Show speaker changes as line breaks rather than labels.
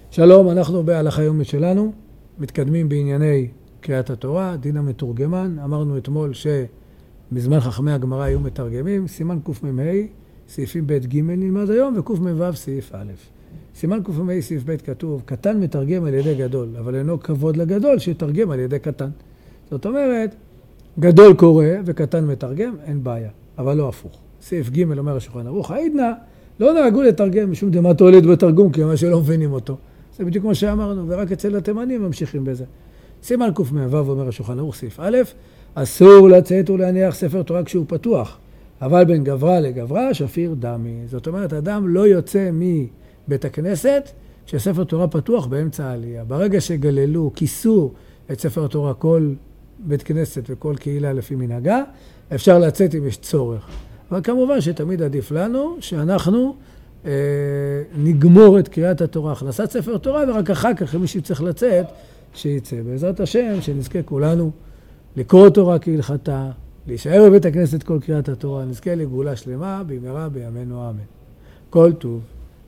שלום, אנחנו בהלכה יומית שלנו, מתקדמים בענייני קריאת התורה, דין המתורגמן. אמרנו אתמול שבזמן חכמי הגמרא היו מתרגמים, סימן קמ"ה, סעיפים ב' ג' נלמד היום, וקמ"ו סעיף א'. סימן קמ"ה סעיף ב' כתוב, קטן מתרגם על ידי גדול, אבל אינו כבוד לגדול שיתרגם על ידי קטן. זאת אומרת, גדול קורא וקטן מתרגם, אין בעיה, אבל לא הפוך. סעיף ג' אומר השולחן ערוך, העידנא לא נהגו לתרגם משום דמה תועלת בתרגום, כי מה שלא מבינים אותו. זה בדיוק כמו שאמרנו, ורק אצל התימנים ממשיכים בזה. סימן קמ"ו אומר השולחן ערוך סעיף א', אסור לצאת ולהניח ספר תורה כשהוא פתוח, אבל בין גברא לגברא שפיר דמי. זאת אומרת, אדם לא יוצא מבית הכנסת כשספר תורה פתוח באמצע העלייה. ברגע שגללו, כיסו את ספר התורה כל בית כנסת וכל קהילה לפי מנהגה, אפשר לצאת אם יש צורך. אבל כמובן שתמיד עדיף לנו שאנחנו נגמור את קריאת התורה, הכנסת ספר תורה, ורק אחר כך מי שצריך לצאת, שיצא. בעזרת השם, שנזכה כולנו לקרוא תורה כהלכתה, להישאר בבית הכנסת כל קריאת התורה, נזכה לגאולה שלמה, במהרה בימינו אמן. כל טוב.